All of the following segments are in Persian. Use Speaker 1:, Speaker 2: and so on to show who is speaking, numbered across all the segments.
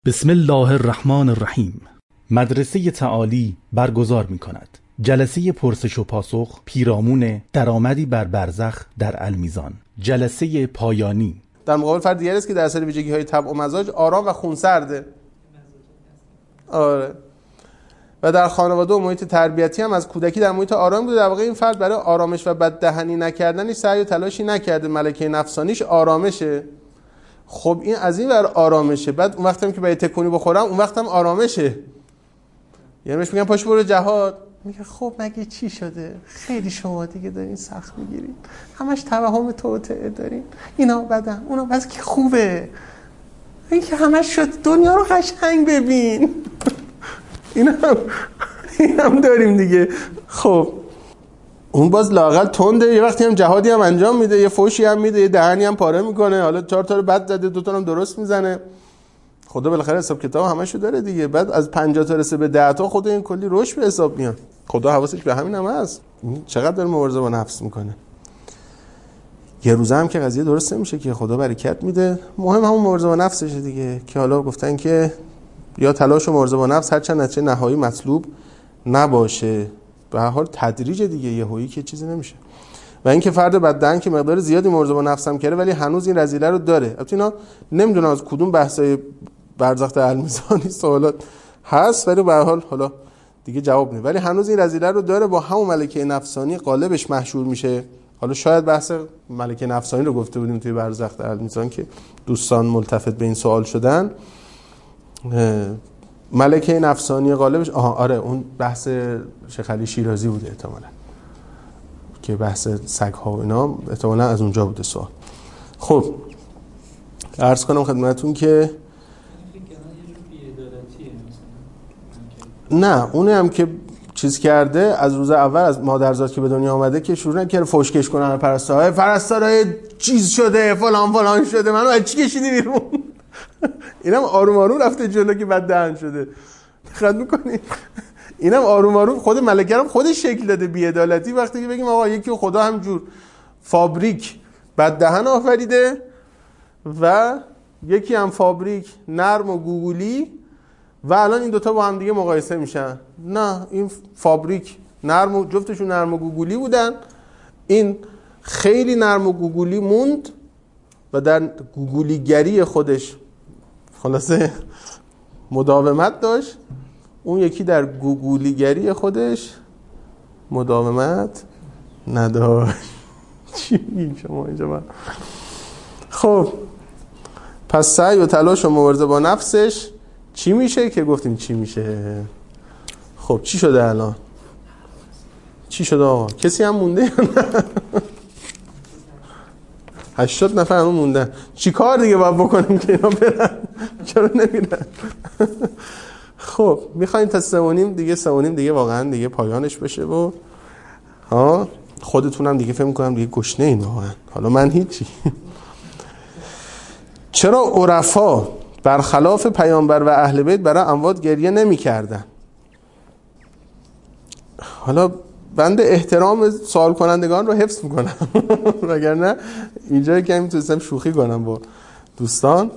Speaker 1: بسم الله الرحمن الرحیم. مدرسه تعالی برگزار می کند جلسه پرسش و پاسخ پیرامون درآمدی بر برزخ در المیزان. جلسه پایانی
Speaker 2: در مقابل فرد دیگری است که در اثر ویژگی‌های طبع و مزاج آرام و خونسرده. آره. و در خانواده و محیط تربیتی هم از کودکی در محیط آرام بوده. در واقع این فرد برای آرامش و بددهنی نکردنش سعی و تلاشی نکرده. ملکه نفسانیش آرامشه. خب این از این ور آرامشه. بعد اون وقتی هم که باید تکونی بخورم اون وقت هم آرامشه. یعنی بهش میگن پاشو برو جهاد، میگه خب مگه چی شده؟ خیلی شما دیگه دارین سخت میگیرین، همش توهم توطئه دارین، اینا بدن اونا بس که خوبه، این که همش شد دنیا رو قشنگ ببین. این هم داریم دیگه. خب اون باز لااقل تنده، یه وقتی هم جهادی هم انجام میده، یه فوشی هم میده، یه دهنی هم پاره میکنه، حالا 4 تا رو بد زده 2 تا هم درست میزنه. خدا بالاخره حساب کتاب همشو داره دیگه. بعد از 50 تا رسه به 10 تا خدا این کلی رشد به حساب میاد. خدا حواسش به همین هم هست. چقدر داره مبارزه با نفس میکنه. یه روزه هم که قضیه درست نمیشه که خدا برکت میده. مهم همون مبارزه با نفسشه دیگه، که حالا گفتن که یا تلاش و مبارزه با نفس هرچند نتیجه نهایی مطلوب نباشه، به هر حال تدریج دیگه، یهویی که چیزی نمیشه. و اینکه فرد بددهن که مقدار زیادی مبارزه با نفس هم کرده ولی هنوز این رذیله رو داره. البته اینا نمیدونم از کدوم بحثای برزخ المیزانی سوالات هست، ولی به هر حال حالا دیگه جواب نه، ولی هنوز این رذیله رو داره. با همون ملکه نفسانی غالبش محشور میشه. حالا شاید بحث ملکه نفسانی رو گفته بودیم توی برزخ المیزان که دوستان ملتفت به این سوال شدن. ملکه نفسانی غالبش آره اون بحث شیخ علی شیرازی بوده احتمالاً، که بحث سگ ها و اینا احتمالاً از اونجا بوده سوال. خب عرض کنم خدمتون که نه، اونی هم که چیز کرده از روز اول از مادرزاد که به دنیا آمده که شروع نکرده فوشکش کنن پرستارای چیز شده فلان شده، منو از چی کشیدی بیرون؟ اینم آروم آروم رفته جلو که بددهن شده. دقت می‌کنی؟ اینم آروم آروم خود ملکه هم خودش شکل داده بی‌عدالتی. وقتی که بگیم آقا یکی خدا همجور فابریک بددهن آفریده و یکی هم فابریک نرم و گوگولی و الان این دوتا با هم دیگه مقایسه میشن. نه، این فابریک نرم و جفتشون نرم و گوگولی بودن، این خیلی نرم و گوگولی موند و در گوگولیگری خودش خلاصه مداومت داشت، اون یکی در گوگولیگری خودش مداومت نداشت. چی میگین شما اینجا؟ خب پس سعی و تلاش و مبارزه با نفسش چی میشه که گفتیم چی میشه. خب چی شده الان؟ چی شده آقا؟ کسی هم مونده یا نه؟ 80 نفر هم موندن. چی کار دیگه باید بکنیم که اینا برن؟ چرا نمیرن؟ خب میخوایم تا 3:30 دیگه 3:30 دیگه واقعا دیگه پایانش بشه و خودتونم دیگه فکر می‌کنم دیگه گشنه این واقعا. حالا من هیچی. چرا عرفا برخلاف پیامبر و اهل بیت برای اموات گریه نمی‌کردن؟ حالا بنده احترام سوال کنندگان رو حفظ میکنم وگرنه اینجا که میتونستم شوخی کنم با دوستان.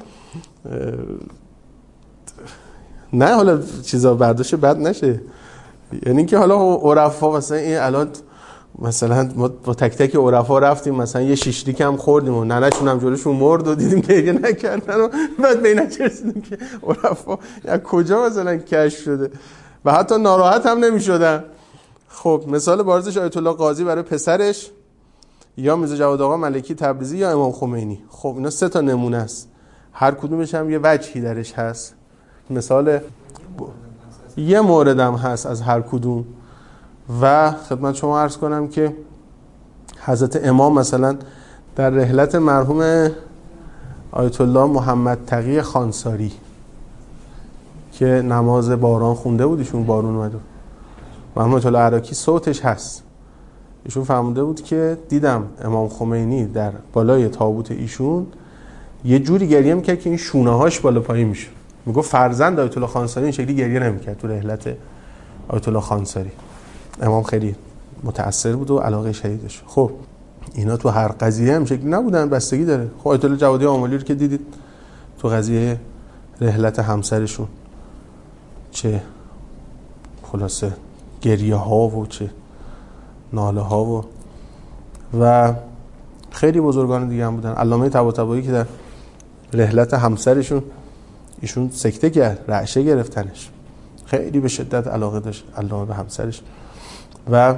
Speaker 2: نه حالا چیزا برداشت بد نشه، یعنی که حالا عرفا مثلا این الان مثلا ما با تک تک عرفا رفتیم مثلا یه شیشلیک هم خوردیم و ننه‌شون هم جلوشون مرد و دیدیم که دیگه نکردن و بعد به این رسیدیم که عرفا از کجا مثلا کشف شده و حتی ناراحت هم نمی‌شدن. خب مثال بارزش آیت الله قاضی برای پسرش یا میرزا جواد آقا ملکی تبریزی یا امام خمینی. خب اینا 3 تا نمونه است، هر کدومش هم یه وجهی درش هست. مثال یه موردم هست از هر کدوم. و خدمت شما عرض کنم که حضرت امام مثلا در رحلت مرحوم آیت الله محمد تقی خانساری که نماز باران خونده بود، ایشون بارون اومد، مرحوم آیت الله عراقی صوتش هست، ایشون فرموده بود که دیدم امام خمینی در بالای تابوت ایشون یه جوری گریه میکرد که این شونه هاش بالا پایین میشه. میگه فرزند آیت الله خانساری این شکلی گریه نمیکرد تو رحلت آیت الله خانساری. امام خیلی متأثر بود و علاقه شدیدش. خب اینا تو هر قضیه هم شکلی نبودن، بستگی داره. خب آیت الله جوادی آملی رو که دیدید تو قضیه رحلت همسرشون، چه خلاصه گریه ها و چه ناله ها و خیلی بزرگان دیگه هم بودن. علامه طباطبایی که در رحلت همسرشون ایشون سکته کرد، رعشه گرفتنش، خیلی به شدت علاقه داشت علامه به همسرش. و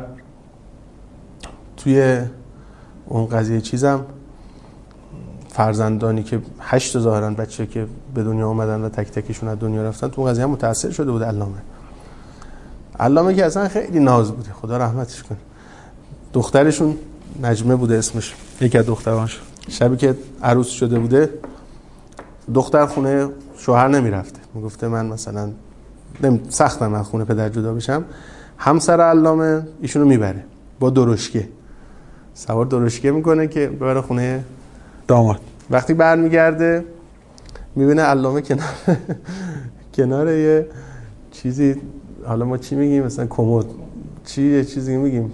Speaker 2: توی اون قضیه چیزم فرزندانی که 8 ظاهرا بچه که به دنیا اومدن و تک تکشون از دنیا رفتن، تو اون قضیه هم متأثر شده بود علامه که اصلا خیلی ناز بوده، خدا رحمتش کنه. دخترشون نجمه بوده اسمش، یکی از دخترانش. شبی که عروس شده بوده دختر خونه شوهر نمیرفته، میگفته من مثلا سختم من خونه پدر جدا بشم. همسر علامه ایشونو میبره با درشکه، سوار درشکه میکنه که ببره خونه داماد. وقتی برمیگرده میبینه علامه کنار یه چیزی، حالا ما چی میگیم مثلا کمد، یه چیزی میگیم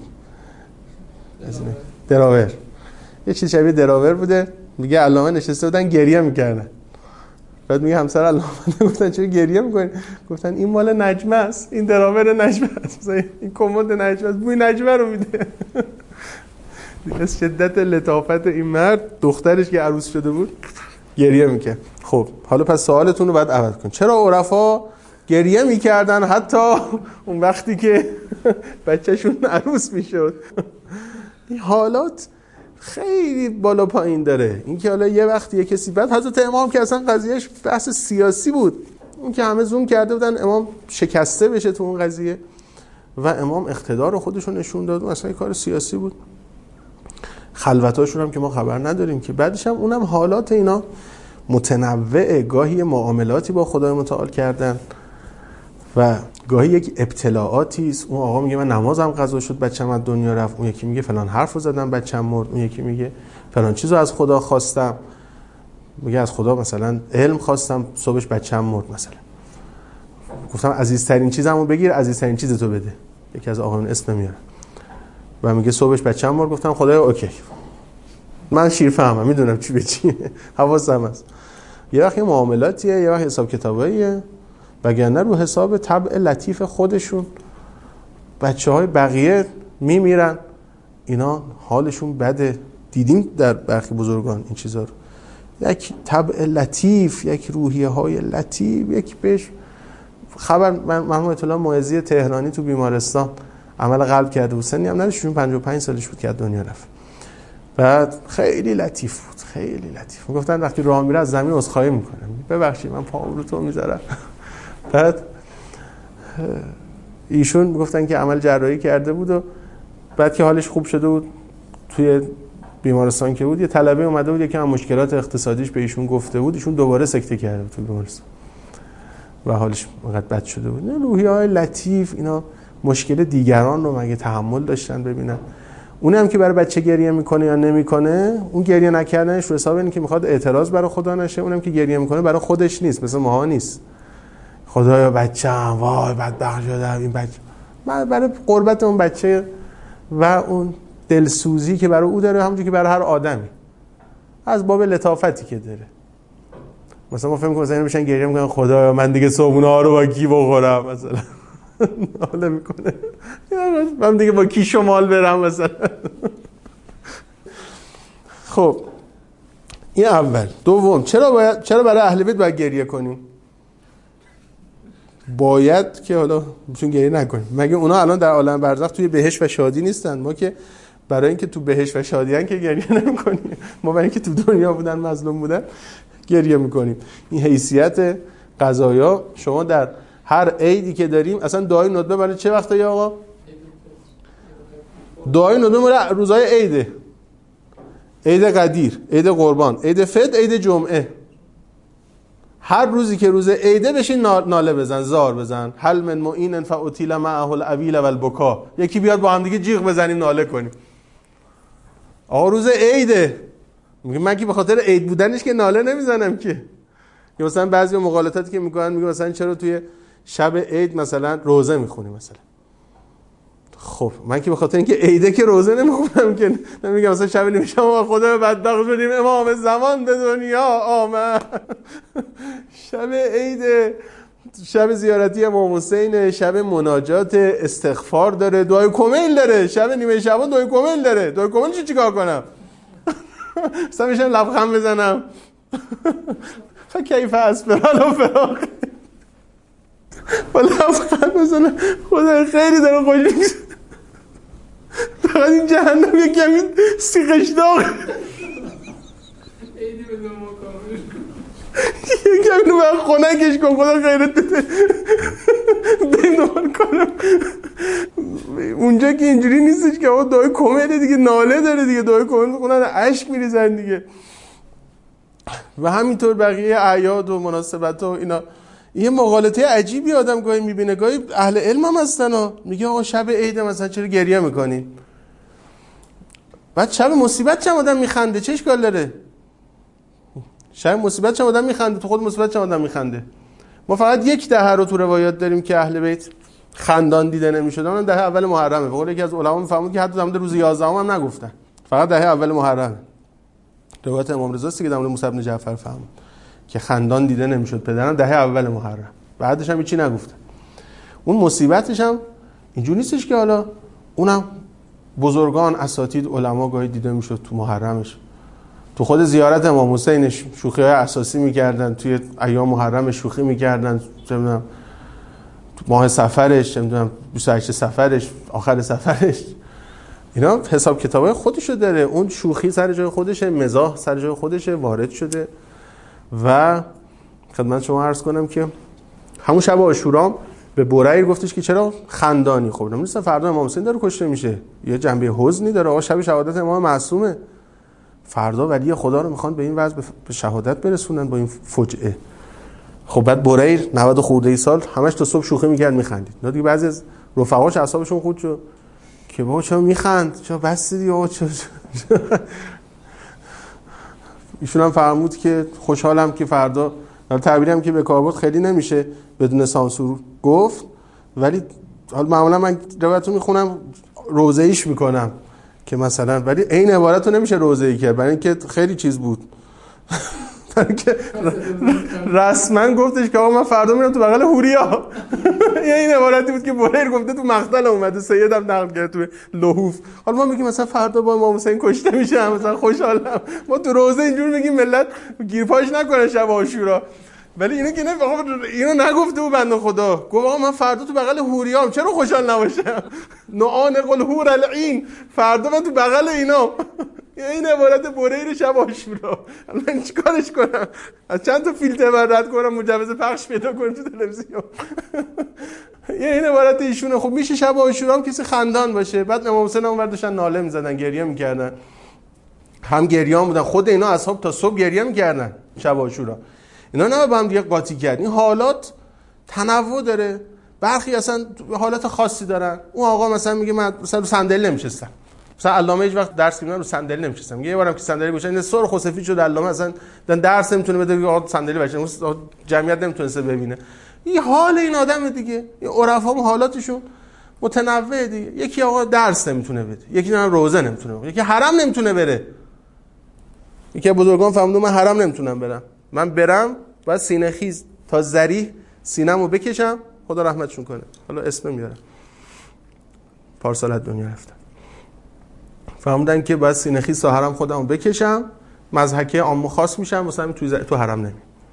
Speaker 2: دراور، یه چیز شبیه دراور بوده. میگه علامه نشسته بودن گریه میکردن. بعد میگه همسر علامه گفتن چرا گریه میکنین؟ گفتن این مال نجمه است، این دراور نجمه است، این کمد نجمه است، بوی نجمه رو میده. از شدت لطافت این مرد دخترش که عروس شده بود گریه میکرد. خب حالا پس سوالتون رو باید عوض کن، چرا عرفا گریه میکردن حتی اون وقتی که بچهشون عروس میشد؟ این حالات خیلی بالا پایین داره. این که حالا یه وقتی یه کسی، بعد حضرت امام که اصلا قضیهش بحث سیاسی بود، اون که همه زوم کرده بودن امام شکسته بشه تو اون قضیه و امام اقتدار رو خودشون نشون داد، اصلا یه کار سیاسی بود. خلوتاشون هم که ما خبر نداریم که. بعدش هم اونم حالات اینا متنوعه، گاهی معاملاتی با خدای متعال کردن و گاهی یک ابتلاعاتی است. اون آقا میگه من نمازم قضا شد بچه‌م از دنیا رفت، اون یکی میگه فلان حرفو زدم بچه‌م مرد، اون یکی میگه فلان چیزو از خدا خواستم، میگه از خدا مثلا علم خواستم صبحش بچه‌م مرد مثلا. گفتم عزیزترین چیزمو بگیر، عزیزترین چیزتو بده. یکی از آقایون اسم نمیاره و میگه صبحش بچه‌م مرد. گفتم خدایا اوکی، من شیرفهمم، میدونم چی به چیه، حواسم هست. یه وقت معاملاتیه، یه وقت حساب کتاباییه، وگرنه رو حساب طبع لطیف خودشون بچه‌های بقیه میمیرن، اینا حالشون بده. دیدیم در برخی بزرگان این چیزا رو، یک طبع لطیف، یک روحیه‌های لطیف، یک بهش خبر. مرحوم اطلاع موعظی تهرانی تو بیمارستان عمل قلب کرده بود، سنی هم نداشت، 55 سالش بود که از دنیا رفت. بعد خیلی لطیف بود، خیلی لطیف. میگفتن وقتی راه میره از زمین عذرخواهی میکنه، ببخشید من پام رو تو میذارم. بعد ایشون میگفتن که عمل جراحی کرده بود و بعد که حالش خوب شده بود توی بیمارستان که بود، یه طلبه اومده بود یکم مشکلات اقتصادیش به ایشون گفته بود، ایشون دوباره سکته کرده بود تو بیمارستان و حالش انقدر بد شده بود. روحیه‌های لطیف اینا مشکل دیگران رو مگه تحمل داشتن ببینن؟ اونم که برای بچه گریه میکنه یا نمیکنه، اون گریه نکردنش رو حساب اینه که میخواد اعتراض برای خدا نشه، اونم که گریه میکنه برای خودش نیست، مثل ماها نیست خدایا بچه‌م وای بدبخت شدم این بچه، برای قربت اون بچه و اون دلسوزی که برای او داره، همونجوری که برای هر آدمی از باب لطافتی که داره. مثلا ما فهم کنیم مثلا میشن گریه میکنن خدایا من دیگه صبحونه ها رو با کی بخورم مثلا، حالا میکنه من دیگه با کی شمال برم مثلا. خب این اول. دوم، چرا برای اهل بیت باید گریه کنیم؟ باید که حالا چون گریه نکنیم، مگه اونا الان در عالم برزخ توی بهشت و شادی نیستن؟ ما که برای اینکه تو بهشت و شادی ان که گریه نمی‌کنیم، ما برای اینکه تو دنیا بودن مظلوم بودن گریه می‌کنیم. این حیثیت قضایا. شما در هر عیدی که داریم، اصلا دعای ندبه برای چه وقته یا آقا؟ دعای ندبه برای روزهای عیده، عید قدیر، عید قربان، عید فطر، عید جمعه. هر روزی که روز عیده بشین ناله بزن، زار بزن، هل من معین فاطیل معه الاویل والبکا، یکی بیاد با هم دیگه جیغ بزنیم ناله کنیم. آقا روز عیده، میگه من که به خاطر عید بودنش که ناله نمیزنم که. یا مثلا بعضی مقالطاتی که میگن، میگه مثلا چرا توی شب عید مثلا روزه میخونی مثلا. خب من که به خاطر اینکه عیده که روزه نمیخونم که نمیگم مثلا شب نیمه شب خدا بدبخت شدیم امام زمان به دنیا آمد. شب عید، شب زیارتی امام حسین، شب مناجات، استغفار داره، دعای کمیل داره. شب نیمه شبان دعای کمیل داره. دعای کمیل چیکار کنم؟ مثلا میشم لبخند بزنم فکیف اسبرال و فراق با لبخند بزنم خدا خیلی داره خوش میشه. فقط این جهنم یک کمی سیخش داغ
Speaker 3: ایدی به دو مکاملش کن،
Speaker 2: یک کمی رو باید خونکش کن خدا خیرت بده بین دوباره کنم. اونجا که اینجوری نیستش که آقا دعای کمیله دیگه، ناله داره دیگه، دعای کمیل میخونن عشق میریزن دیگه. و همینطور بقیه اعیاد و مناسبت و اینا. یه مغالطه عجیبی آدم گاهی میبینه، گاهی اهل علم هم هستن ها، میگه آقا شب عید مثلا چرا گریه میکنین؟ بعد شب مصیبت چم آدم میخنده، چه اشکال داره؟ شب مصیبت چم آدم میخنده، تو خود مصیبت چم آدم میخنده. ما فقط یک دهه رو تو روایات داریم که اهل بیت خندان دیده نمیشد، اون دهه اول محرمه. به قول یکی از علما میفهمون که حتی در روز 11 هم نگفتن، فقط دهه اول محرمه. روایت امام رضا است که در مورد موسی بن جعفر فهمون که خندان دیده نمیشد پدرم دهه اول محرم، بعدش هم هیچی نگفتن. اون مصیبتش هم اینجوری نیستش که حالا اونم بزرگان اساتید علما گاهی دیده میشد تو محرمش، تو خود زیارت امام حسینش شوخی‌های اساسی میکردن، توی ایام محرم شوخی میکردن، نمیدونم ماه سفرش، نمیدونم 28 سفرش، آخر سفرش، اینا حساب کتابای خودشو داره. اون شوخی سر جای خودشه، مزاح سر جای خودشه، وارد شده. و خدمت شما عرض کنم که همون شب عاشورا به بریر گفتش که چرا خندانی؟ خب نمی‌دونستم فردا امام حسین داره کشته میشه، یه جنبه حزنی داره. آقا شب شهادت امام معصومه، فردا ولی خدا رو میخوان به این وضع به شهادت برسونن با این فجعه. خب بعد بریر 90 خورده ای سال همش تا صبح شوخی میکرد میخندید. نه دیگه بعضی از رفقاش اعصابشون خورد شد که بابا چرا میخند، چرا بس دیگه آقا ایشون هم فرمود که خوشحالم که فردا، تعبیرم که به کار برد خیلی نمیشه بدون سانسور گفت، ولی حالا معمولا من روایتو میخونم روزه‌ایش میکنم که مثلا، ولی این عبارت رو نمیشه روزه‌ای کرد برای اینکه خیلی چیز بود. که رسما گفتش که آقا من فردا میرم تو بغل هوریا. این عبارتی بود که بریر گفته تو مقتل اومده، سیدم نقل کرد تو لحوف. حالا ما میگیم مثلا فردا با امام حسین کشته میشه مثلا خوشحالم، ما تو روزه اینجور میگیم ملت گیرپاش نکنه شب عاشورا، ولی اینو که نه، اینو نگفته بود بنده خدا. گفت آقا من فردا تو بغل هوریام، چرا خوشحال نباشم؟ نعانق الحور العین، فردا من تو بغل اینا. این عبارت بریر شب عاشورا، من چیکارش کنم؟ از چند تا فیلتر رد کنم مجوز پخش پیدا کنم تو تلویزیون؟ این عبارت ایشونه. خب میشه شب عاشورا هم کسی خندان باشه؟ بعد امام حسین اونور داشتن ناله میزدن، گریه میکردن، هم گریان بودن، خود اینا اصحاب تا صبح گریه میکردن شب عاشورا. اینا نه با هم دیگه قاطی کرد. این حالات تنوع داره، برخی اصلا حالت خاصی دارن. اون آقا مثلا میگه من مثلا رو صندلی نمیشستم، مثلا علامه هیچ وقت درس میدن رو صندلی نمیشستم. یه بارم که صندلی گوشن این سر خسفی شد، علامه اصلا درس نمیتونه بده، آقا صندلی بشه، جمعیت نمیتونه ببینه. این حال این آدم دیگه، این عرفا هم حالاتشون متنوع دیگه. یکی آقا درس نمیتونه بده، یکی نه روزه نمیتونه بده، یکی حرم نمیتونه بره. یکی بزرگان فهمیدن من حرم نمیتونم برم، من برم باید سینه خیز تا ذریح سینه‌مو بکشم، خدا رحمتشون کنه، حالا اسم میارم، پارسال از دنیا رفتن. فهمیدن که باید سینه خیز تا حرم خودمو بکشم، مضحکه عام خاص میشم، واسه همین تو حرم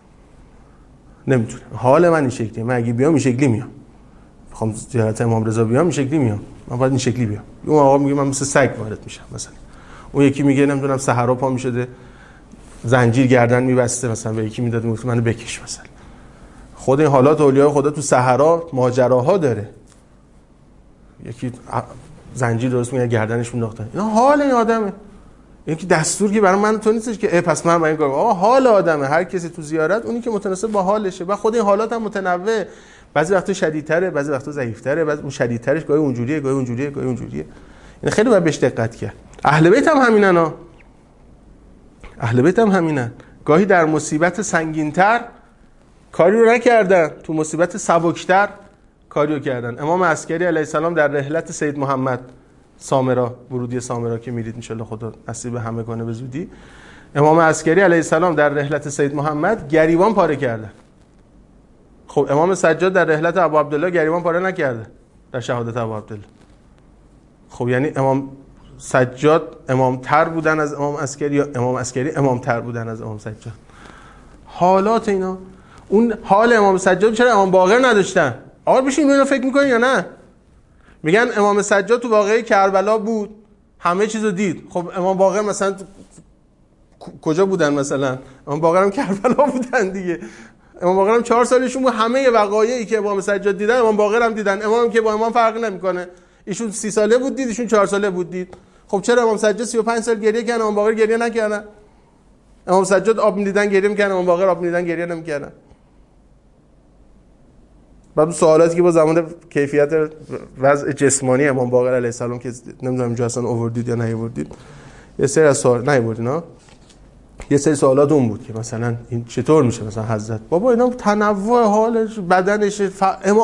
Speaker 2: نمیتونم. حال من این شکلیه، من اگه بیام این شکلی میام، میخوام زیارت امام رضا بیام این شکلی میام، من باید این شکلی بیام. اون آقا میگه من مثل سگ وارد میشم مثلا، اون یکی میگه نمیدونم صحرا پا میشده زنجیر گردن میبسته مثلا، به یکی میداد میگفت منو بکش مثلا. خود این حالات اولیاء خدا تو صحرا ماجراها داره، یکی زنجیر درست میگه گردنش مینداختن. اینا حال این آدمه، این که دستور که برای من تو نیستش که پس من با این کار. آقا حال آدمه، هر کسی تو زیارت اونی که متناسب با حالشه. و خود این حالات هم متنوع، بعضی وقتا شدیدتره، بعضی وقتا ضعیف‌تره، بعضی اون شدیدترش گاهی اونجوریه، گاهی اونجوریه، گاهی اونجوریه. این خیلی باید بهش دقت کرد. اهل بیت هم همینن ها، اهل بیت هم همینن. گاهی در مصیبت سنگین‌تر کاری رو نکردن، تو مصیبت سبکتر کاریو کردن. امام عسکری علیه السلام در رحلت سید محمد سامرا، ورودی سامرا که میرید ان شاء الله خدا نصیب همه کنه به زودی، امام عسکری علیه السلام در رحلت سید محمد گریبان پاره کردن. خب امام سجاد در رحلت ابو عبدالله گریبان پاره نکرده در شهادت ابو عبدالله. خب یعنی امام سجاد امام تر بودن از امام عسکری یا امام عسکری امام تر بودن از امام سجاد؟ حالات اینا. اون حال امام سجاد چرا امام باقر نداشتن؟ آقا بشین اینو فکر میکنین یا نه؟ میگن امام سجاد تو واقعه کربلا بود، همه چیزو دید. خب امام باقر مثلا کجا بودن؟ مثلا امام باقر هم کربلا بودن دیگه. امام باقر هم 4 سالشون بود، همه وقایعی که امام سجاد دیدن امام باقر هم دیدن. امام که با امام فرق نمیکنه، ایشون 30 ساله بود دید، ایشون 4 ساله بود دید. خب چرا امام سجاد 35 سال گریه کردن، امام باقر گریه نکردن؟ امام سجاد آب می‌دیدن گریه می‌کردن، امام باقر آب می‌دیدن گریه نمی‌کردن. بعد سوالاتی که با زمان کیفیت وضع جسمانی امام باقر علیه السلام که نمیدونم اینجا اصلا آوردید یا نیاوردید، یه سری از سوال نیاوردین ها، یه سری سوالات اون بود که مثلا این چطور میشه مثلا حضرت بابا اینا تنوع حالش بدنش اما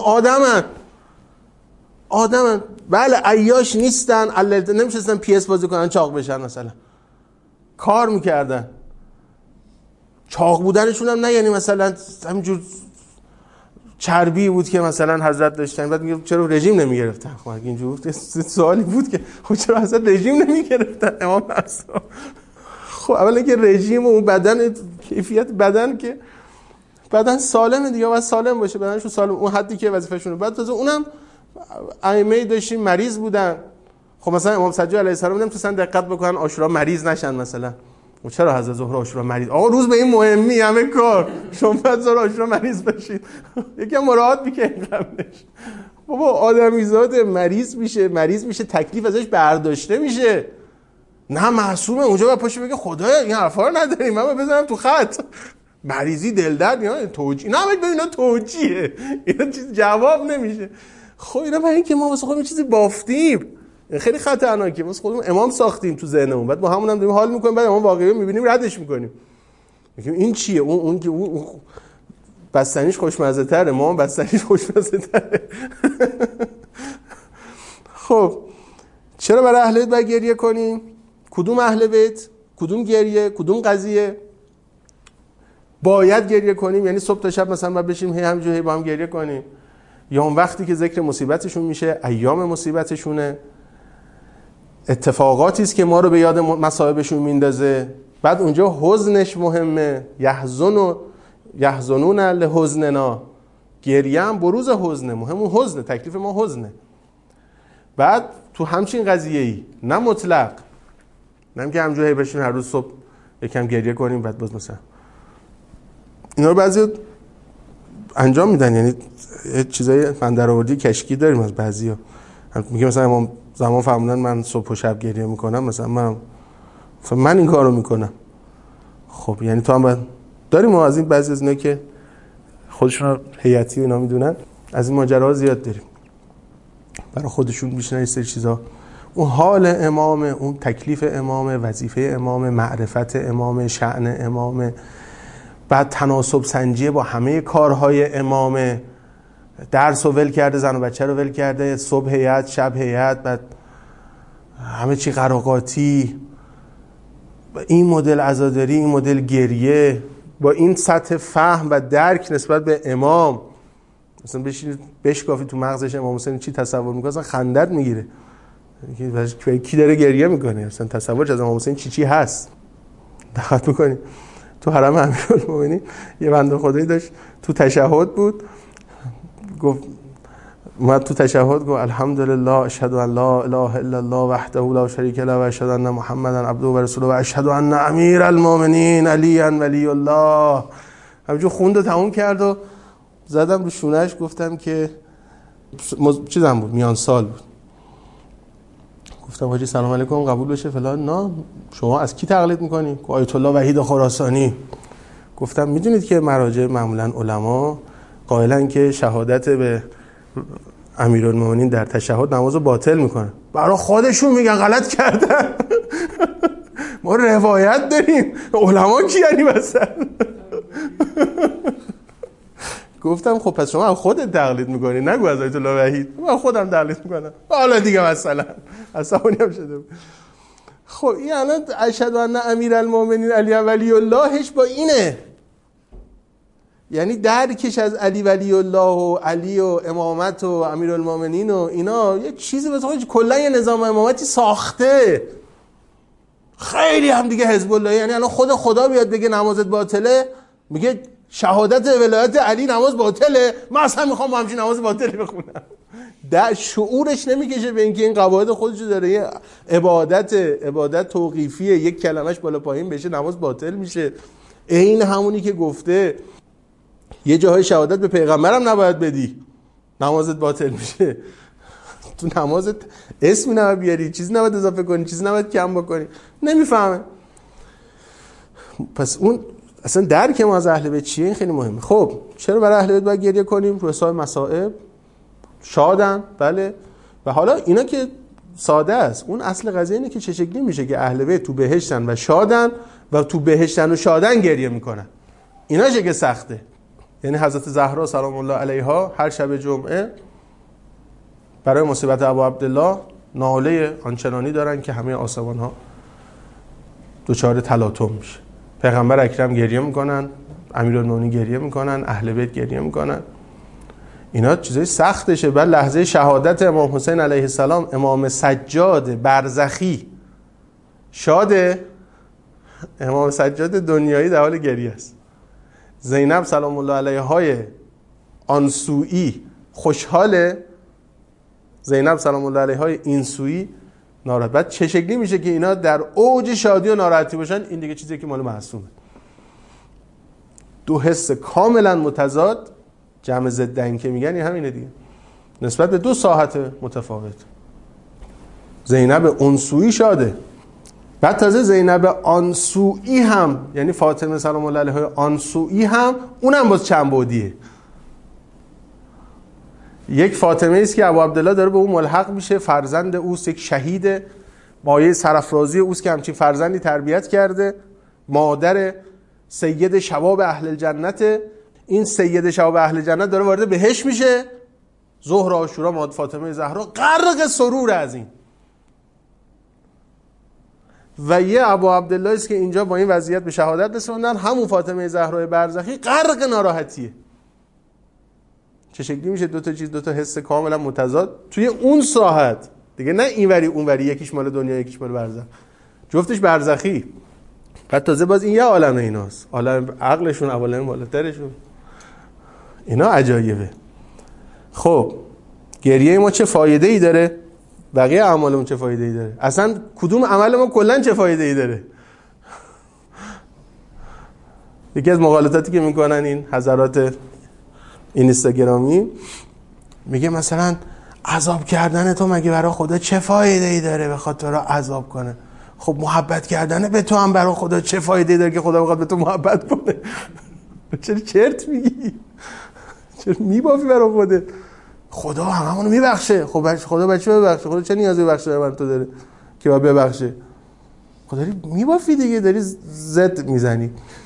Speaker 2: آدمن بله عیاش نیستن، نمیشستن پی اس بازی کنن چاق بشن، مثلا کار میکردن. چاق بودنشون هم نه یعنی مثلا همینجور چربی بود که مثلا حضرت داشتن بعد میگه چرا رژیم نمیگرفتن. خب اینجور سوالی بود که خب چرا حضرت رژیم نمیگرفتن امام اصلا. خب اولا که رژیم و اون بدن، کیفیت بدن که بدن سالمه دیگه، باید سالم باشه بدنشون سالم، اون حدی که وظیفه‌شونه. بعد تازه اونم ائمه داشتیم مریض بودن. خب مثلا امام سجاد علیه السلام نمیتونن دقت بکنن عاشورا مریض نشن مثلا. و چرا حضرت زهره عاشورا مریض؟ آقا روز به این مهمی همه کار شما بعد زهره عاشورا مریض بشید یکم مراعات میکنین قبلش. بابا آدمیزاد مریض میشه تکلیف ازش برداشته میشه، نه معصومه اونجا بعد پاشه بگه خدایا این حرفا رو نداریم من بزنم تو خط. مریضی دلدرد یا توجیه، نه ببین اینا توجیه، اینا چیز جواب نمیشه. خب اینا برای اینکه ما واسه خودمون چیزی بافتیم، خیلی خطرناکه. واسه خودمون امام ساختیم تو ذهنمون، بعد با همون هم داریم حال میکنیم، بعد امام واقعی رو میبینیم ردش میکنیم، میگیم این چیه؟ اون که اون بستنیش خوشمزه تره، ما بستنیش خوشمزه تره. خب چرا برای اهل بیت باید گریه کنیم؟ کدوم اهل بیت؟ کدوم گریه؟ کدوم قضیه باید گریه کنیم؟ یعنی صبح تا شب مثلا باید بشیم همینجوری با هم گریه کنیم، یا اون وقتی که ذکر مصیبتشون میشه، ایام مصیبتشونه، اتفاقاتی است که ما رو به یاد مصائبشون میندازه، بعد اونجا حزنش مهمه، یحزنون لحزننا، گریه هم بروز حزنه، مهم اون حزنه، تکلیف ما حزنه. بعد تو همچین قضیه‌ای نه مطلق، نه که همجوری بشیم هر روز صبح یکم گریه کنیم بعد باز مثلا اینا رو بعضی انجام میدن. یعنی چیزای من درآوردی کشکی داریم از بعضیا، میگه مثلا امام زمان فرمودن من صبح و شب گریه میکنم، مثلا من این کارو میکنم. خب یعنی تو هم باید داریم. ما از این بعضی از اینا که خودشون هیئتی و اینا میدونن، از این ماجراها زیاد داریم برای خودشون میشنن این سری چیزا. اون حال امام، اون تکلیف امام، وظیفه امام، معرفت امام، شأن امام، بعد تناسب سنجی با همه کارهای امام، درس رو ول کرده، زن و بچه رو ول کرده، صبح هیئت، شب هیئت، بعد همه چی قراقاتی، این مدل عزاداری، این مدل گریه، با این سطح فهم و درک نسبت به امام. مثلا بشکافی تو مغزش امام حسین چی تصور میکنه، اصلا خندت میگیره. کی داره گریه میکنه، اصلا تصورش از امام حسین چی هست. دقت میکنی تو حرم امیرالمومنین یه بنده خدایی داشت تو تشهد بود، گفت اومد تو تشهد گفت الحمدلله اشهد ان لا اله الا الله وحده لا شریک له و اشهد ان محمدا عبده و رسوله و اشهد ان امیرالمومنین علی ولی الله. همینجور خوند و تموم کرد و زدم رو شونهش، گفتم که چیزم بود، میان سال بود، گفتم حاجی سلام علیکم قبول بشه فلان. نه شما از کی تقلید میکنی؟ آیت الله وحید خراسانی. گفتم میدونید که مراجع معمولا علما قائلن که شهادت به امیرالمومنین در تشهد نمازو باطل میکنن. برای خودشون میگن غلط کردن. ما روایت داریم، علما کی یعنی مثلا؟ گفتم خب پس شما خودت تقلید میکنی، نگو از آیت الله وحید. من خودم تقلید میکنم. حالا دیگه مثلا عصبانی هم شده بود. خب این الان اشهد ان امیرالمومنین علی ولی اللهش با اینه، یعنی درکش از علی ولی الله و علی و امامت و امیرالمومنین و اینا یه چیزی به طور کلا یه نظام امامتی ساخته. خیلی هم دیگه حزب الله، یعنی الان خود خدا بیاد بگه نمازت باطله، میگه شهادت ولایت علی نماز باطله، من اصلا میخوام با همچین نماز باطلی بخونم. در شعورش نمیکشه به اینکه این قواعد خودشو داره. یه عبادت توقیفیه، یک کلمش بالا پایین بشه نماز باطل میشه. این همونی که گفته یه جاهای شهادت به پیغمبرم نباید بدی نمازت باطل میشه. تو نمازت اسمی نباید بیاری، چیزی نباید اضافه کنی، چیزی نباید کم بکنی. نمیفهمه. پس اون اصلا درک ما از اهل بیت چیه این خیلی مهمه. خب چرا برای اهل بیت باید گریه کنیم؟ رو حساب مصائب شادن، بله. و حالا اینا که ساده است، اون اصل قضیه اینه که چه شکلی میشه که اهل بیت تو بهشتن و شادن و تو بهشتن و شادن گریه میکنن. اینا چه که سخته. یعنی حضرت زهرا سلام الله علیها هر شب جمعه برای مصیبت ابو عبدالله ناله آنچنانی دارن که همه آسمان ها دچار تلاطم میشه. پیغمبر اکرم گریه میکنن، امیرالمومنین گریه میکنن، اهل بیت گریه میکنن. اینا چیزای سختشه. بعد لحظه شهادت امام حسین علیه السلام، امام سجاد برزخی شاده، امام سجاد دنیایی در حال گریه است. زینب سلام الله علیهای آنسویی خوشحاله، زینب سلام الله علیهای اینسویی ناراحت. بعد چه شکلی میشه که اینا در اوج شادی و ناراحتی باشن؟ این دیگه چیزی که مال معصومه. دو حس کاملا متضاد، جمع ضدن که میگن این همینه دیگه، نسبت به دو ساحت متفاوت. زینب انسویی شاده، بعد تازه زینب آنسویی هم، یعنی فاطمه سلام الله علیها آنسویی هم، اونم باز چند بعدیه. یک فاطمه است که ابو عبدالله داره به اون ملحق میشه، فرزند اوست، یک شهید مایه سرافرازی اوست که همچین فرزندی تربیت کرده، مادر سید شباب اهل الجنت. این سید شباب اهل جنت داره وارد بهشت میشه، ظهر عاشورا ماد فاطمه زهرا غرق سرور از این. و یه ابو عبدالله است که اینجا با این وضعیت به شهادت رسوندن، همون فاطمه زهرا برزخی غرق ناراحتیه. چه شکلی میشه دو تا چیز، دو تا حس کاملا متضاد توی اون ساحت دیگه، نه اینوری اونوری، یکیش مال دنیا یکیش مال برزخ، جفتش برزخی. بعد تازه باز این یه عالمه ایناست، عالم عقلشون، عوالم بالاترشون، اینا عجایبه. خب گریه ما چه فایده ای داره؟ بقیه اعمالمون چه فایده ای داره؟ اصلا کدوم عمل ما کلا چه فایده ای داره؟ یکی از مقالطاتی که میکنن این حضرات اینستاگرامی، میگه مثلا عذاب کردن تو مگه برای خدا چه فایده ای داره بخواد تو رو عذاب کنه؟ خب محبت کردن به تو هم برای خدا چه فایده ای داره که خدا بخواد به تو محبت کنه؟ چرا چرت میگی؟ چرا میبافی برای خودت؟ خدا هممونو میبخشه. خب خدا بچه ببخشه؟ خدا چه نیازی به بخشش من تو داره که باید ببخشه؟ خدا داری میبافی دیگه، داری زد میزنی.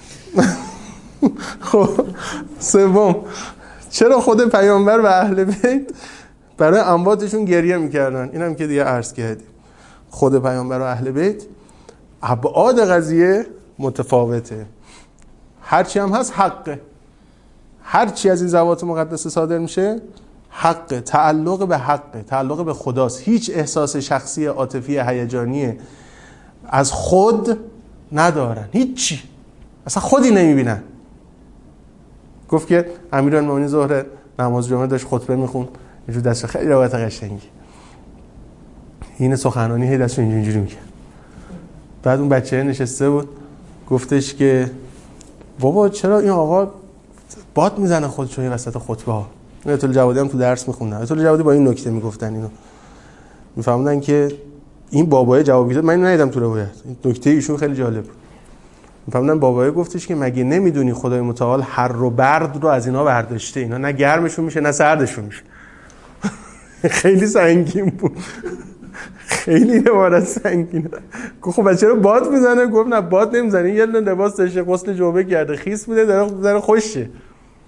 Speaker 2: خب سوم، چرا خود پیامبر و اهل بیت برای امواتشون گریه میکردن؟ اینم که دیگه عرض کردیم. خود پیامبر و اهل بیت ابعاد قضیه متفاوته. هرچی هم هست حقه، هرچی از این ذوات مقدسه صادر میشه حقه، تعلق به حقه، تعلق به خداست. هیچ احساس شخصی عاطفی هیجانی از خود ندارن، هیچی، اصلا خودی نمیبینن. گفت که امیرالمومنین ظهر نماز جمعه داشت خطبه میخوند، اینجور دست خیلی روایت قشنگی، این سخنرانی هی دستو اینجوری میکنه. بعد اون بچه نشسته بود، گفتش که بابا چرا این آقا باد میزنه خودشو وسط خطبه ها؟ آیت الجوادی هم تو درس میخوندن، آیت الجوادی با این نکته میگفتن، اینو میفهموندن که این بابای جوابی داد. من اینو ندیدم تو روایت، این نکته ایشون خیلی جالب بود. میفهموندن بابای گفتش که مگه نمیدونی خدای متعال هر و برد رو از اینا برداشته، اینا نه گرمشون میشه نه سردشون میشه. خیلی سنگین بود، خیلی عبارت سنگینه. گفت خب چرا باد میزنه؟ گفت نه باد نمیزنه، یه لباس داشته غسل جمعه کرده خیس بوده داره خوشه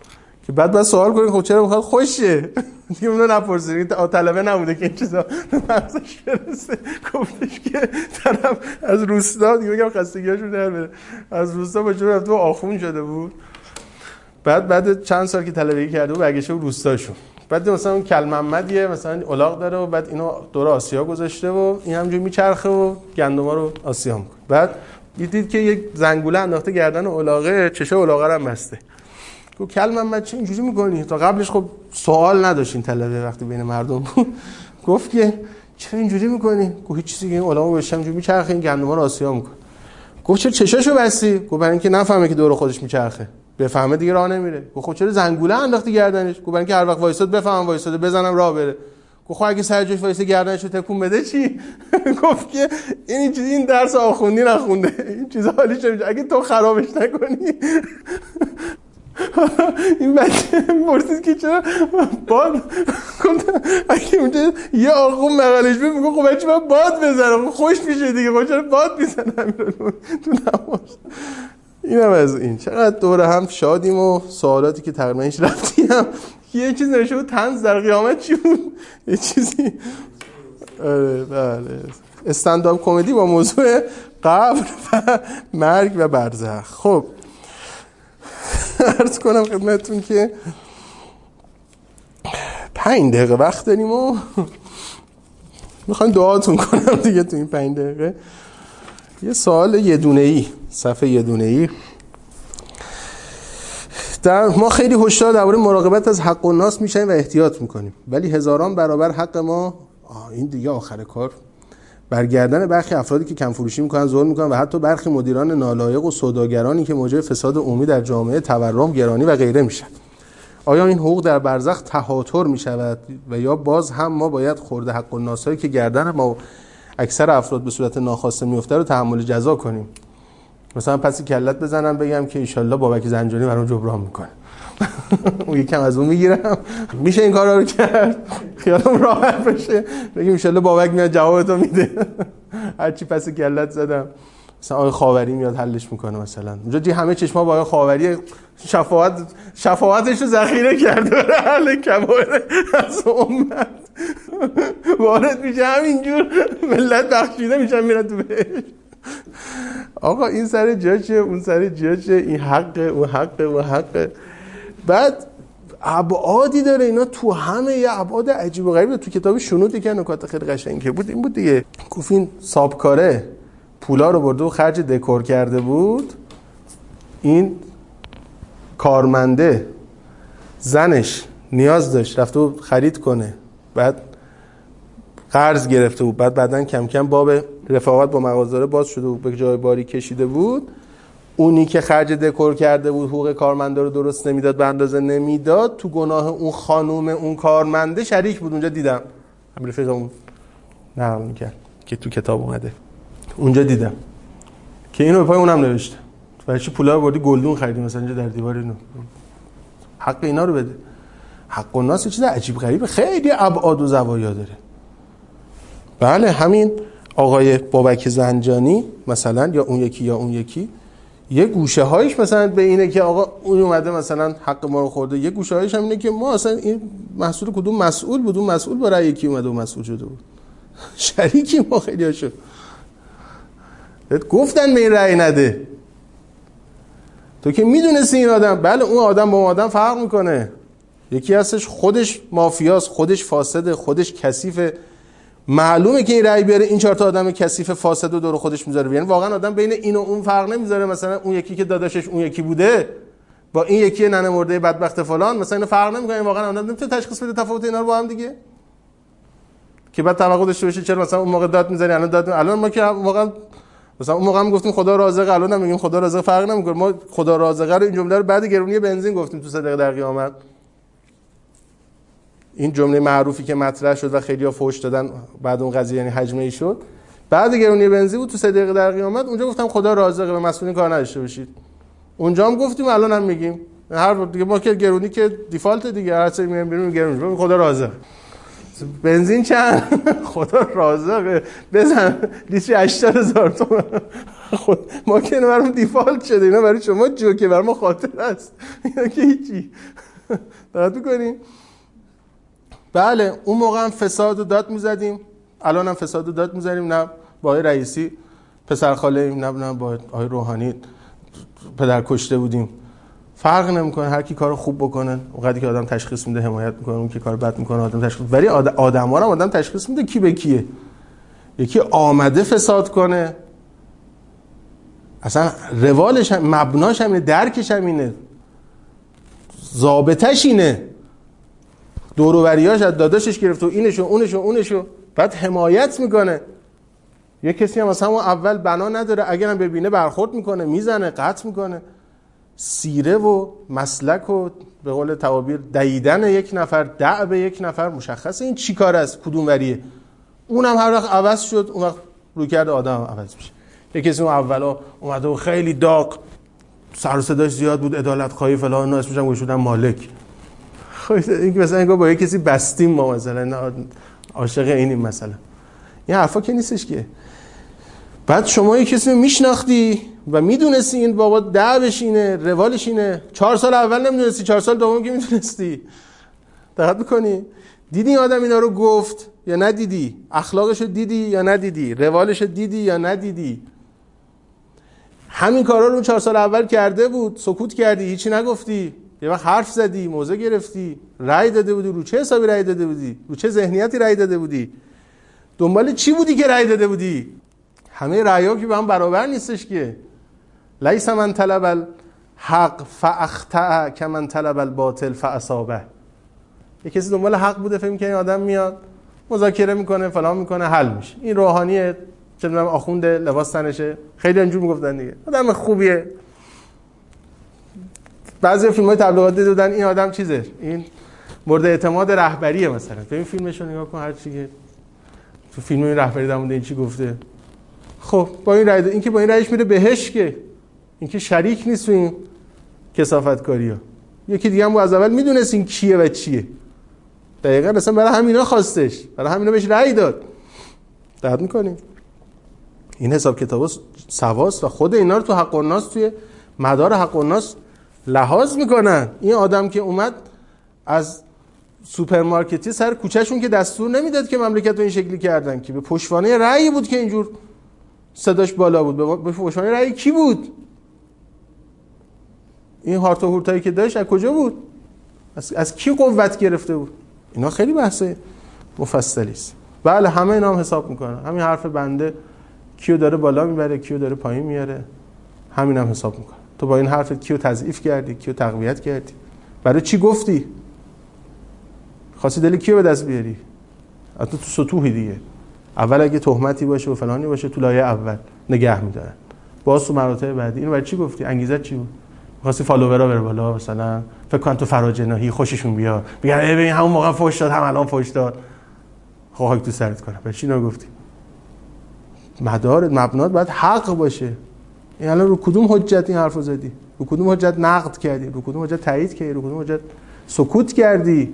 Speaker 2: که بعد سوال کنید خب چرا میخواد خوشه دیگه اونو نپرسید طلبه نبوده که این چیزا مغزش برسه. گفتش که طرف از روستا دیگه میگم خستگیاشو در بره از روستا با جور رفته آخون شده بود. بعد چند سال که طلبگی کرده بود برگشته بود روستاشو. بعد مثلا اون کل محمدیه مثلا الاغ داره و بعد اینو دور آسیا گذاشته و این همینجوری میچرخه و گندما رو آسیا میکنه. بعد دیدید که یک زنگوله انداخته گردن الاغه، چشه الاغه رو هم بسته. گفت کل محمد چه اینجوری میکنی؟ تا قبلش خب سوال نداشتین طلبه وقتی بین مردم بود. گفت که چرا اینجوری میکنی؟ گفت هیچ چیزی، این الاغه بهش اینجوری میچرخه این گندما رو آسیا میکنه. گفت چرا چشاشو بستی؟ گفت برای اینکه نفهمه که دور خودش میچرخه. بفهمه دیگه راه نمیره. گفت خب چرا زنگوله انداختی گردنش؟ گفت برای اینکه هر وقت وایساد بفهمم وایساده بزنم راه بره. گفت خب اگه سر جاش وایسه گردنشو تکون بده چی؟ گفت که این درس آخوندی نخونده، این چیزا حالیش نمیشه اگه تو خرابش نکنی. این بچه پرسید که چرا باد؟ گفتم اگه اونجا یه آخون بغلش بود میگه خب بچه من باد بزنم خوش میشه دیگه، خب چرا باد میزنم تو نماز. اینم از این. چقدر دوره هم شادیم و سوالاتی که تقریبا هیچ ربطی هم. یه چیز نوشته بود طنز در قیامت چی بود؟ یه چیزی بله استندآپ کمدی با موضوع قبر و مرگ و برزخ. خب عرض کنم خدمتتون که 5 دقیقه وقت داریم و میخوایم دعاتون کنم دیگه تو این 5 دقیقه. یه سوال یه دونه‌ای، صفحه یه دونه‌ای. ما خیلی هشدار درباره مراقبت از حق الناس میشیم و احتیاط میکنیم، ولی هزاران برابر حق ما این دیگه آخر کار برگردن برخی افرادی که کم فروشی میکنن، ظلم میکنن و حتی برخی مدیران نالایق و سوداگرانی که موجب فساد عمومی در جامعه، تورم، گرانی و غیره میشن. آیا این حقوق در برزخ تهاتر میشود و یا باز هم ما باید خورده حق الناسایی که گردن ما اکثر افراد به صورت ناخواسته میفته رو تحمل جزا کنیم؟ مثلا پسی کلت بزنم بگم که ان شاءالله بابک زنجانی برام جبران میکنه. اون یکم از اون میگیرم. میشه این کارا رو کرد؟ خیالم راحت بشه بگیم ان شاءالله بابک میاد جوابتو میده. هر چی پس کلت زدم مثلا آقای خاوری میاد حلش میکنه. مثلا اونجا همه چشما با آقای خاوری شفاعتش رو ذخیره کرده برای حل کبایر از امت. وارد میشه همینجور ملت بخشیده میشن میرن تو بهشت. آقا این سر جاشه اون سر جاشه، این حقه اون حقه اون حقه. بعد ابعادی داره اینا تو همه یه ابعاد عجیب و غریبه. تو کتاب شنود که نکات خیلی قشنگه بود این بود دیگه. گفت این سابکاره پولا رو برده و خرج دکور کرده بود، این کارمنده زنش نیاز داشت رفته بود خرید کنه، بعد قرض گرفته بود، بعدن کم کم باب رفاقت با مغازه‌دار باز شده بود، به جای باری کشیده بود. اونی که خرج دکور کرده بود حقوق کارمنده رو درست نمیداد، به اندازه نمیداد، تو گناه اون خانوم اون کارمنده شریک بود. اونجا دیدم همین رفیقم نقل می‌کرد که تو کتاب اومده، اونجا دیدم که اینو به پای اونم نوشته. برای چی پولا رو بردی گلدون خریدی مثلا اینجا در دیوار اینو؟ حق اینا رو بده. حق الناس چیز عجیب غریبه، خیلی ابعاد و زوایا داره. بله همین آقای بابک زنجانی مثلا یا اون یکی یه گوشه هایش مثلا به اینه که آقا اون اومده مثلا حق ما رو خورده، یه گوشه هایش هم اینه که ما اصلا این مسئول کدوم مسئول بود، اون مسئول برای یکی اومده و مسئول شده بود، شریکی ما خیلی هاشو گفتن به این رأی نده. تو که میدونستی این آدم، بله اون آدم با اون آدم فرق میکنه، یکی هستش خودش مافیاست، خودش فاسده، خودش کثیفه، معلومه که این رأی بیاره این 4 تا آدم کثیف فاسد رو دور خودش میذاره. یعنی واقعا آدم بین این و اون فرق نمیذاره، مثلا اون یکی که داداشش اون یکی بوده با این یکی ننه مرده بدبخت فلان مثلا اینو فرق نمیکنه. واقعا آدم نمیتونه تشخیص بده تفاوت اینا رو با هم دیگه، که بعد توقع داشته باشه چرا مثلا اون موقع داد میذاری الان ما که واقعا مثلا اون موقع هم گفتیم خدا رازق، الان هم میگیم خدا رازق، فرق نمیکنه. ما خدا رازق رو این جمله رو بعد گرونی بنزین گفتیم تو صدق در قیامت. این جمله معروفی که مطرح شد و خیلی‌ها فحش دادن بعد اون قضیه، یعنی حجمه‌ای شد بعد گرونی بنزین بود تو صدق در قیامت. اونجا گفتم خدا رازق، به مسئولین کار نداشته باشید. اونجا هم گفتیم الان هم میگیم هر دیگه ما که گرونی که دیفالت دیگه، هر چیزی میگیم بیرون گرون خدا رازق. بنزین چند؟ خدا رازق، بزن لیتری 80000 تومان. ما که برام دیفالت شده، اینا برای شما جوکه، برای ما خاطر است، اینا که هیچی. دقت می‌کنین؟ بله اون موقع هم فساد و داد می‌زدیم، الان هم فساد و داد می‌زنیم، نه با آقای رئیسی پسر خاله ایم، نه با آقای روحانی پدر کشته بودیم. فرق نمی‌کنه، هر کی کارو خوب بکنه، وقتی که آدم تشخیص میده حمایت می‌کنه، اون که کار بد می‌کنه آدم تشخیص، ولی آدم‌ها رو آدم تشخیص میده کی به کیه. یکی آمده فساد کنه، اصلا روالش هم مبناش هم اینه، درکش هم اینه، ضابطش اینه، دور و بریاش از داداشش گرفت و اینشو اونشو بعد حمایت میکنه. یه کسی هم مثلا اول بنا نداره، اگر هم ببینه برخورد میکنه، میزنه، قطع میکنه. سیره و مسلک و به قول تعابیر دیدن یک نفر، دعب یک نفر مشخصه این چی کار است، کدوم وریه. اونم هر وقت عوض شد اون وقت رویکرد آدم عوض میشه. یه کسی اون اولا اومده و خیلی داغ، سر و صداش زیاد بود، عدالت خواهی فلان، اینا اسمش هم گوشودن مالک. خب این که مثلا با یه کسی بستیم ما، مثلا عاشق اینیم مثلا، این حرفا که نیستش که. بعد شما یه کسی رو میشناختی و میدونستی این بابا دعوش اینه، روالش اینه، 4 سال اول نمیدونستی، 4 سال دوم که میدونستی. دقت میکنی؟ دیدی این آدم اینا رو گفت یا ندیدی؟ اخلاقش رو دیدی یا ندیدی؟ روالش رو دیدی یا ندیدی؟ همین کارا رو 4 سال اول کرده بود، سکوت کردی، هیچی نگفتی، یه وقت حرف زدی، موضع گرفتی، رأی داده بودی، رو چه حسابی رأی داده بودی؟ رو چه ذهنیتی رأی داده بودی؟ دنبال چی بودی که رأی داده بودی؟ همه رأی‌ها که با هم برابر نیستش که. لیس من طلب الحق فاخطأ کمن طلب الباطل فاصابه. یه کسی دنبال حق بوده، فکر می‌کنه این آدم میاد مذاکره میکنه فلان میکنه حل میشه، این روحانیه، چه می‌دونم آخونده لباس تنشه، خیلی اینجور میگفتن دیگه، آدم خوبیه. بعضی فیلم‌های تبلیغاتی دادن این آدم چیزه، این مورد اعتماد رهبریه. مثلا ببین فیلمشو نگاه کن، هر چی که تو فیلم این رهبری در مورد این چی گفته. خب با این رأی، این که با این رأیش میره بهش، که این که شریک نیست تو این کثافتکاری‌ها. یکی دیگه هم از اول میدونست این کیه و چیه، دقیقاً اصلا برای همینا خواستش، برای همینا بهش رأی داد. دقت می‌کنی؟ این حساب کتابا سواست و خود اینا رو تو حق الناس، توی مدار حق الناس لحاظ میکنن. این آدم که اومد از سوپرمارکتی سر کوچهشون که دستور نمیداد که مملکت رو این شکلی کردن، که به پشتوانه رأی بود که اینجور صداش بالا بود. به پشتوانه رأی کی بود؟ این هارت و هورتایی که داشت از کجا بود؟ از کی قوت گرفته بود؟ اینا خیلی بحث مفصلی است. بله همه اینا هم حساب میکنن. همین حرف بنده کیو داره بالا میبره، کیو داره پایین میاره، همین هم حساب میکنه. تو با این حرفت کیو تضعیف کردی، کیو تقویت کردی، برای چی گفتی؟ خواستی دل کیو به دست بیاری؟ حتی تو سطوحی دیگه، اول اگه تهمتی باشه و فلانی باشه تو لایه اول نگه میدارن، باز تو مراتب بعدی اینو برای چی گفتی؟ انگیزت چی بود؟ خواستی فالوورا بره بالا، مثلا فکر کن تو فراجناهی خوششون بیاد، میگن ببین همون موقع فوش داد، هم الان فوش داد، خواهی تو سرت کنه. برای چی اینو گفتی؟ مدار مبنات باید حق باشه. این الان رو کدوم حجت این حرفو زدی؟ رو کدوم حجت نقد کردی؟ رو کدوم حجت تایید کردی؟ رو کدوم حجت سکوت کردی؟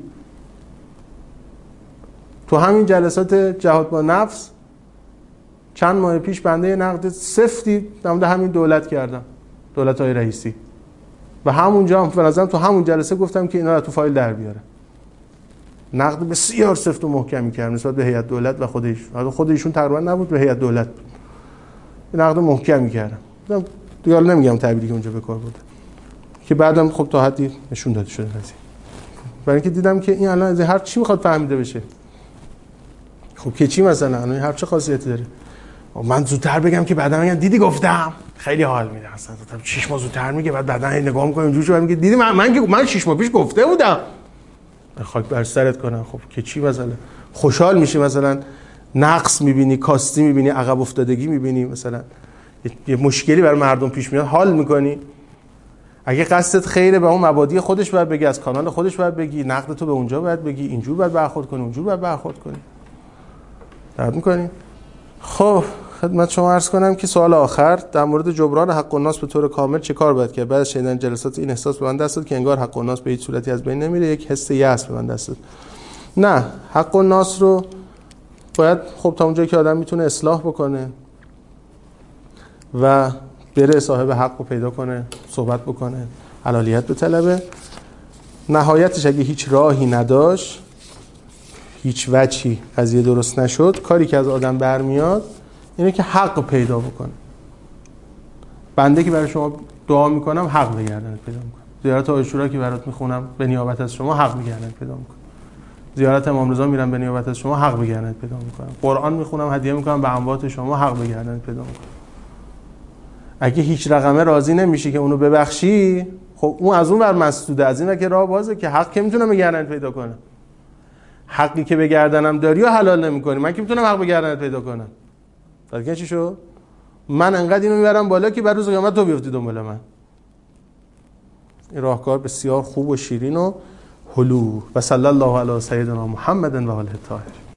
Speaker 2: تو همین جلسات جهاد با نفس چند ماه پیش بنده نقد سفتی در مورد همین دولت کردم، دولت‌های رئیسی، و همونجا هم به نظرم تو همون جلسه گفتم که اینا رو تو فایل در بیاره. نقد بسیار سفت و محکمی کردم نسبت به هیئت دولت و خود ایشون تقریبا نبود، به هیئت دولت بود. نقد محکمی کردم. دیگه حالا نمیگم تعبیری که اونجا به کار بود، که بعدم خب تا حدی نشون داده شده قضیه. برای اینکه دیدم که این الان از هر چی میخواد فهمیده بشه. خب که چی مثلا الان هر چه خاصیتی داره؟ من زودتر بگم که بعدا میگم دیدی گفتم، خیلی حال میده اصلا. تا 6 ماه زودتر میگه، بعد بعدا نگاه میکنم اینجوری شو میگه دیدی من 6 ماه پیش گفته بودم. خاک بر سرت کنم. خب که چی مثلا؟ خوشحال میشی مثلا نقص میبینی، کاستی میبینی، عقب افتادگی میبینی، مثلا یه مشکلی برای مردم پیش میاد حال میکنی؟ اگه قصدت خیره به اون مبادی خودش باید بگی، از کانال خودش باید بگی، نقد تو به اونجا باید بگی، اینجور باید برخورد کنی، اونجور باید برخورد کنی. درد میکنی؟ خب خدمت شما عرض کنم که سوال آخر در مورد جبران حق الناس به طور کامل چه کار باید کرد؟ بعد از شنیدن جلسات این احساس به من دست داد که انگار حق الناس به هیچ صورتی از بین نمیره، یک حس یأس به من دست داد. نه، حق الناس رو باید خب تا اونجایی که آدم میتونه اصلاح بکنه و بره صاحب حق رو پیدا کنه، صحبت بکنه، حلالیت بطلبه. نهایتش اگه هیچ راهی نداشت، هیچ وجهی قضیه درست نشد، کاری که از آدم برمیاد اینه که حق پیدا بکنه. بنده که برای شما دعا میکنم حق به گردنت پیدا میکنم. زیارت عاشورا که برات میخونم به نیابت از شما حق به گردنت پیدا میکنم. زیارت امام رضا میرم به نیابت از شما حق به گردنت پیدا میکنم. قرآن میخونم هدیه میکنم به اموات شما حق به گردنت پیدا میکنم. اگه هیچ رقمه راضی نمیشی که اونو ببخشی، خب اون از اون ور مسدوده، از این که راه بازه که حق که میتونم به گردنت پیدا کنم. حقی که به گردنم داری و حلال نمیکنی، من که میتونم حق به گردنت پیدا کنم. درکن چی شد؟ من انقدر اینو میبرم بالا که بر روز قیامت تو بیفتی دنبال من. این راهکار بسیار خوب و شیرین و حلو. و صلی الله علی سیدنا محمد و آله الطاهرین.